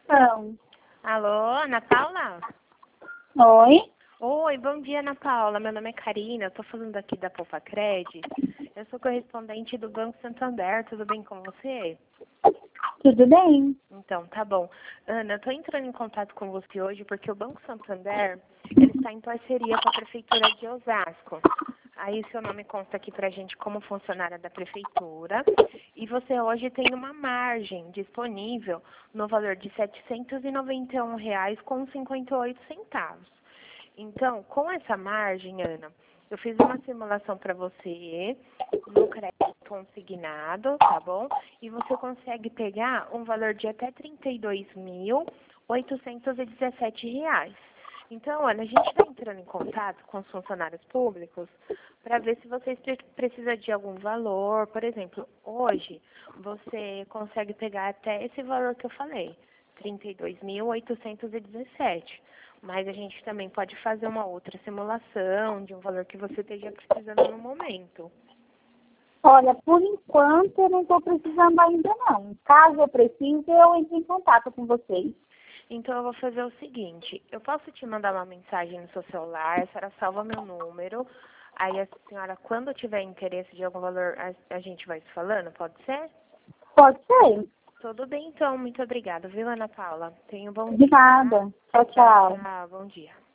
Não. Alô, Ana Paula? Oi? Oi, bom dia, Ana Paula. Meu nome é Karina, eu tô falando aqui da Poupa-Cred. Eu sou correspondente do Banco Santander, tudo bem com você? Tudo bem? Então, tá bom. Ana, eu tô entrando em contato com você hoje porque o Banco Santander, ele está em parceria com a Prefeitura de Osasco. Aí seu nome consta aqui pra gente como funcionária da Prefeitura. E você hoje tem uma margem disponível no valor de R$ 791,58. Então, com essa margem, Ana, eu fiz uma simulação para você no crédito consignado, tá bom? E você consegue pegar um valor de até R$ 32.817. Então, Ana, a gente está entrando em contato com os funcionários públicos para ver se vocês precisam de algum valor. Por exemplo, hoje você consegue pegar até esse valor que eu falei, R$ 32.817. Mas a gente também pode fazer uma outra simulação de um valor que você esteja precisando no momento. Olha, por enquanto eu não estou precisando ainda não. Caso eu precise, eu entro em contato com vocês. Então eu vou fazer o seguinte, eu posso te mandar uma mensagem no seu celular, a senhora salva meu número, aí a senhora, quando tiver interesse de algum valor, a gente vai se falando, pode ser? Pode ser. Tudo bem então, muito obrigada, viu, Ana Paula? Tenha um bom De dia. nada. Tchau, tchau. Tchau, bom dia.